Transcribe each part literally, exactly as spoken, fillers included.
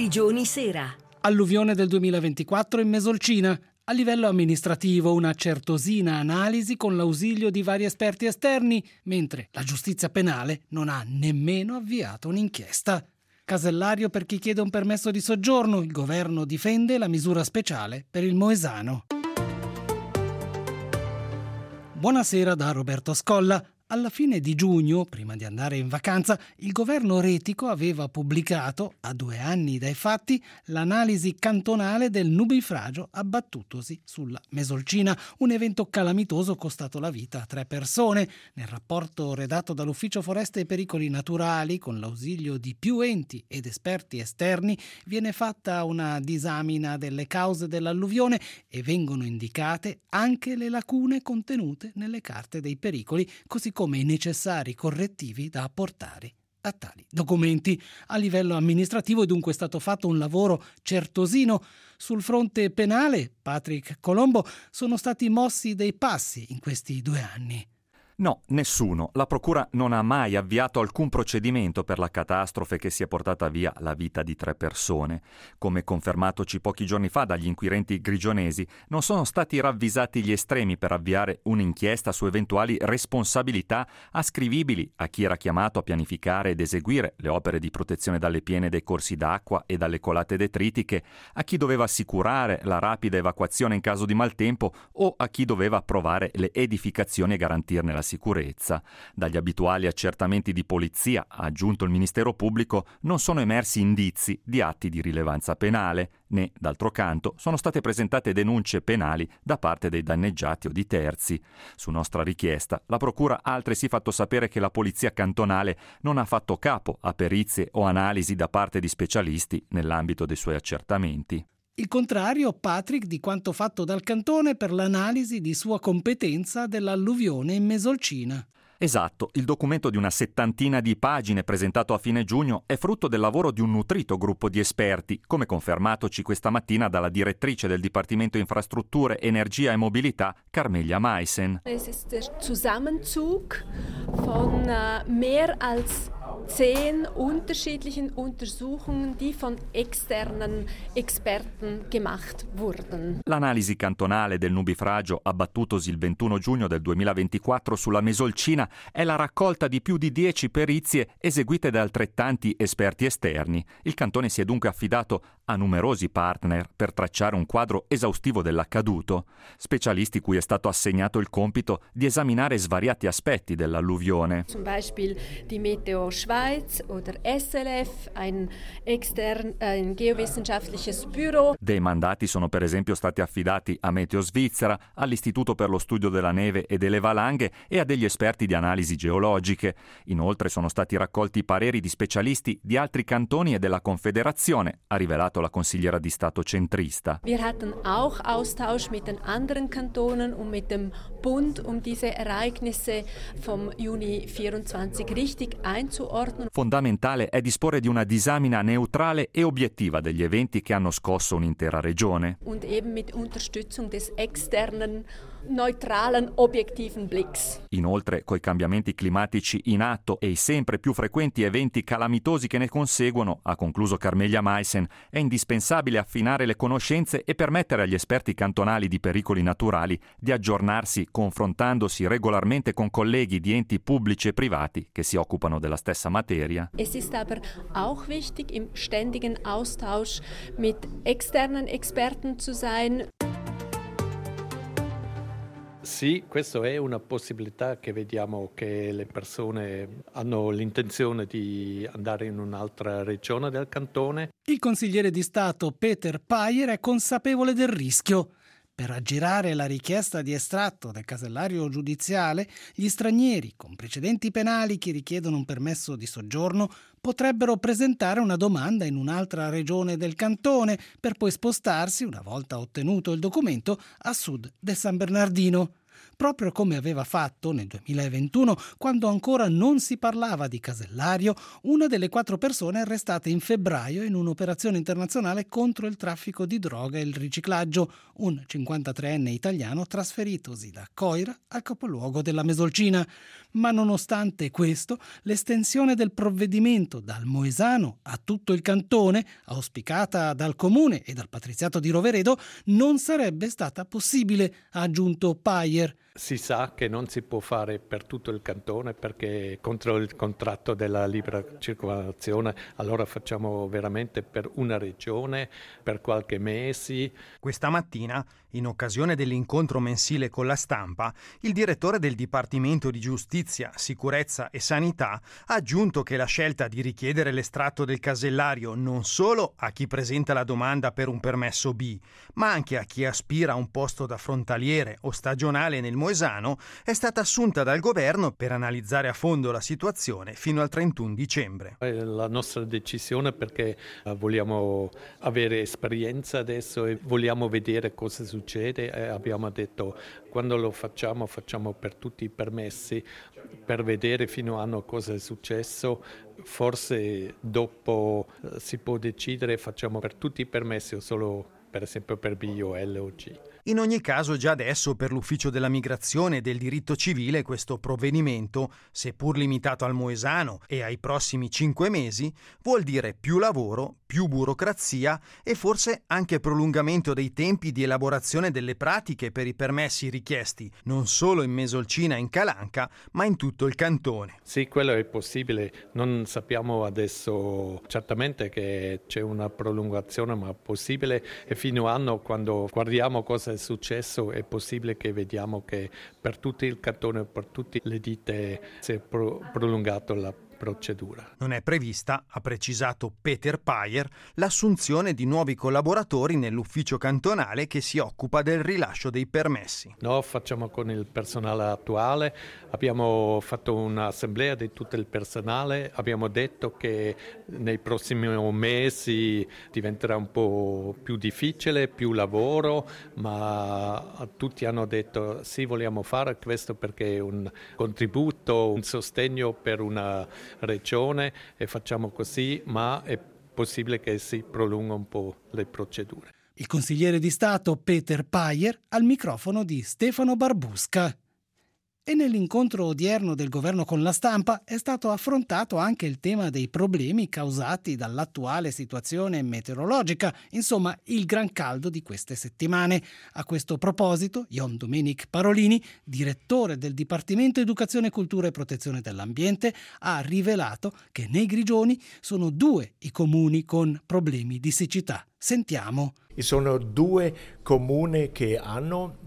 Grigioni Sera. Alluvione del duemilaventiquattro in Mesolcina. A livello amministrativo una certosina analisi con l'ausilio di vari esperti esterni, mentre la giustizia penale non ha nemmeno avviato un'inchiesta. Casellario per chi chiede un permesso di soggiorno, il governo difende la misura speciale per il Moesano. Buonasera da Roberto Scolla. Alla fine di giugno, prima di andare in vacanza, il governo retico aveva pubblicato, a due anni dai fatti, l'analisi cantonale del nubifragio abbattutosi sulla Mesolcina, un evento calamitoso costato la vita a tre persone. Nel rapporto redatto dall'Ufficio Foreste e Pericoli Naturali, con l'ausilio di più enti ed esperti esterni, viene fatta una disamina delle cause dell'alluvione e vengono indicate anche le lacune contenute nelle carte dei pericoli, così come i necessari correttivi da apportare a tali documenti. A livello amministrativo è dunque stato fatto un lavoro certosino. Sul fronte penale, Patrick Colombo, sono stati mossi dei passi in questi due anni. No, nessuno. La procura non ha mai avviato alcun procedimento per la catastrofe che si è portata via la vita di tre persone. Come confermatoci pochi giorni fa dagli inquirenti grigionesi, non sono stati ravvisati gli estremi per avviare un'inchiesta su eventuali responsabilità ascrivibili a chi era chiamato a pianificare ed eseguire le opere di protezione dalle piene dei corsi d'acqua e dalle colate detritiche, a chi doveva assicurare la rapida evacuazione in caso di maltempo o a chi doveva approvare le edificazioni e garantirne la sicurezza. Dagli abituali accertamenti di polizia, ha aggiunto il Ministero Pubblico, non sono emersi indizi di atti di rilevanza penale, né, d'altro canto, sono state presentate denunce penali da parte dei danneggiati o di terzi. Su nostra richiesta, la Procura ha altresì fatto sapere che la Polizia Cantonale non ha fatto capo a perizie o analisi da parte di specialisti nell'ambito dei suoi accertamenti. Il contrario, Patrick, di quanto fatto dal cantone per l'analisi di sua competenza dell'alluvione in Mesolcina. Esatto, il documento di una settantina di pagine presentato a fine giugno è frutto del lavoro di un nutrito gruppo di esperti, come confermatoci questa mattina dalla direttrice del Dipartimento Infrastrutture, Energia e Mobilità, Carmelia Meissen. Es ist der Zusammenzug von uh, mehr als zehn unterschiedlichen Untersuchungen, die von externen Experten gemacht wurden. L'analisi cantonale del nubifragio abbattutosi il ventuno giugno del duemilaventiquattro sulla Mesolcina è la raccolta di più di dieci perizie eseguite da altrettanti esperti esterni. Il cantone si è dunque affidato a numerosi partner per tracciare un quadro esaustivo dell'accaduto, specialisti cui è stato assegnato il compito di esaminare svariati aspetti dell'alluvione. Zum Beispiel die Meteo Schweiz oder S L F, ein extern, ein geowissenschaftliches Büro. Dei mandati sono per esempio stati affidati a Meteo Svizzera, all'Istituto per lo Studio della Neve e delle Valanghe e a degli esperti di analisi geologiche. Inoltre sono stati raccolti i pareri di specialisti di altri cantoni e della Confederazione, ha rivelato la consigliera di Stato centrista. Wir hatten auch Austausch mit den anderen Kantonen und mit dem Bund, um diese Ereignisse vom Juni vierundzwanzig richtig einzuordnen. Fondamentale è disporre di una disamina neutrale e obiettiva degli eventi che hanno scosso un'intera regione. Und eben mit Unterstützung des externen, neutralen, objektiven Blicks. Inoltre, coi cambiamenti climatici in atto e i sempre più frequenti eventi calamitosi che ne conseguono, ha concluso Carmelia Meissen, è indispensabile affinare le conoscenze e permettere agli esperti cantonali di pericoli naturali di aggiornarsi confrontandosi regolarmente con colleghi di enti pubblici e privati che si occupano della stessa materia. Es ist aber auch wichtig, im ständigen Austausch mit externen Experten zu sein. Sì, questa è una possibilità che vediamo che le persone hanno l'intenzione di andare in un'altra regione del cantone. Il consigliere di Stato Peter Payer è consapevole del rischio. Per aggirare la richiesta di estratto del casellario giudiziale, gli stranieri con precedenti penali che richiedono un permesso di soggiorno potrebbero presentare una domanda in un'altra regione del cantone per poi spostarsi, una volta ottenuto il documento, a sud del San Bernardino. proprio come aveva fatto nel duemilaventuno, quando ancora non si parlava di casellario, una delle quattro persone arrestate in febbraio in un'operazione internazionale contro il traffico di droga e il riciclaggio, un cinquantatreenne italiano trasferitosi da Coira al capoluogo della Mesolcina. Ma nonostante questo, l'estensione del provvedimento dal Moesano a tutto il cantone, auspicata dal Comune e dal Patriziato di Roveredo, non sarebbe stata possibile, ha aggiunto Payer. Si sa che non si può fare per tutto il cantone perché contro il contratto della libera circolazione, allora facciamo veramente per una regione, per qualche mese. Questa mattina, in occasione dell'incontro mensile con la stampa, il direttore del Dipartimento di Giustizia, Sicurezza e Sanità ha aggiunto che la scelta di richiedere l'estratto del casellario non solo a chi presenta la domanda per un permesso B, ma anche a chi aspira a un posto da frontaliere o stagionale nel Moesano è stata assunta dal governo per analizzare a fondo la situazione fino al trentuno dicembre. È la nostra decisione perché vogliamo avere esperienza adesso e vogliamo vedere cosa succede. E abbiamo detto quando lo facciamo facciamo per tutti i permessi per vedere fino a anno cosa è successo. Forse dopo si può decidere facciamo per tutti i permessi o solo per esempio per B o L o G. In ogni caso, già adesso per l'Ufficio della Migrazione e del Diritto Civile questo provvedimento, seppur limitato al Moesano e ai prossimi cinque mesi, vuol dire più lavoro, più burocrazia e forse anche prolungamento dei tempi di elaborazione delle pratiche per i permessi richiesti non solo in Mesolcina e in Calanca, ma in tutto il cantone. Sì, quello è possibile. Non sappiamo adesso certamente che c'è una prolungazione, ma possibile. E fino a anno, quando guardiamo cosa è successo, è possibile che vediamo che per tutto il cantone, per tutte le ditte si è pro- prolungato la procedura. Non è prevista, ha precisato Peter Payer, l'assunzione di nuovi collaboratori nell'ufficio cantonale che si occupa del rilascio dei permessi. No, facciamo con il personale attuale, abbiamo fatto un'assemblea di tutto il personale, abbiamo detto che nei prossimi mesi diventerà un po' più difficile, più lavoro, ma tutti hanno detto sì, vogliamo fare questo perché è un contributo, un sostegno per una regione e facciamo così, ma è possibile che si prolunga un po' le procedure. Il consigliere di Stato Peter Payer al microfono di Stefano Barbusca. E nell'incontro odierno del governo con la stampa è stato affrontato anche il tema dei problemi causati dall'attuale situazione meteorologica, insomma il gran caldo di queste settimane. A questo proposito, Jon Domenic Parolini, direttore del Dipartimento Educazione, Cultura e Protezione dell'Ambiente, ha rivelato che nei Grigioni sono due i comuni con problemi di siccità. Sentiamo. Sono due comuni che hanno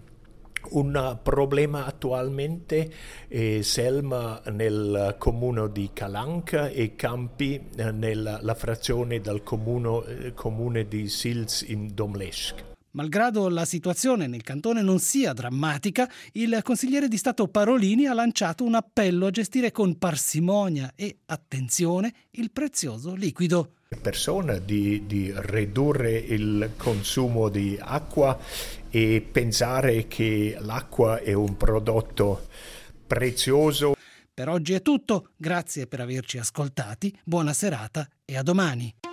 un problema attualmente, eh, Selma nel comune di Calanca e Campi eh, nella frazione del comune, eh, comune di Sils in Domleschg. Malgrado la situazione nel cantone non sia drammatica, il consigliere di Stato Parolini ha lanciato un appello a gestire con parsimonia e attenzione il prezioso liquido. Persona di, di ridurre il consumo di acqua e pensare che l'acqua è un prodotto prezioso. Per oggi è tutto, grazie per averci ascoltati, buona serata e a domani.